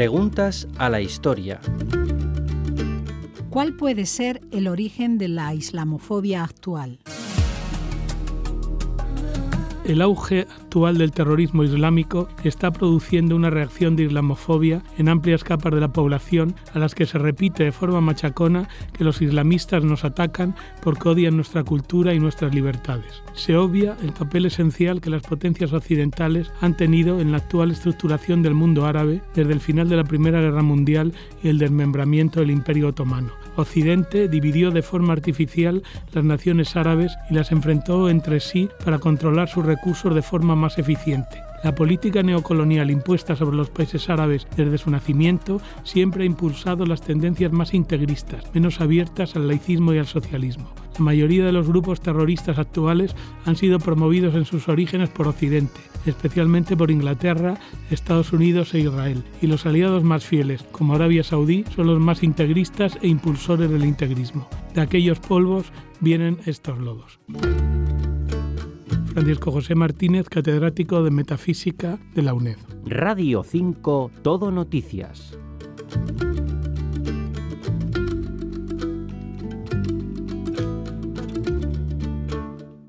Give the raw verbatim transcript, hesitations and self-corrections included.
Preguntas a la historia. ¿Cuál puede ser el origen de la islamofobia actual? El auge actual del terrorismo islámico está produciendo una reacción de islamofobia en amplias capas de la población, a las que se repite de forma machacona que los islamistas nos atacan porque odian nuestra cultura y nuestras libertades. Se obvia el papel esencial que las potencias occidentales han tenido en la actual estructuración del mundo árabe desde el final de la Primera Guerra Mundial y el desmembramiento del Imperio Otomano. Occidente dividió de forma artificial las naciones árabes y las enfrentó entre sí para controlar sus recursos de forma más eficiente. La política neocolonial impuesta sobre los países árabes desde su nacimiento siempre ha impulsado las tendencias más integristas, menos abiertas al laicismo y al socialismo. La mayoría de los grupos terroristas actuales han sido promovidos en sus orígenes por Occidente, especialmente por Inglaterra, Estados Unidos e Israel, y los aliados más fieles, como Arabia Saudí, son los más integristas e impulsores del integrismo. De aquellos polvos vienen estos lodos. Francisco José Martínez, catedrático de Metafísica de la UNED. Radio cinco, Todo Noticias.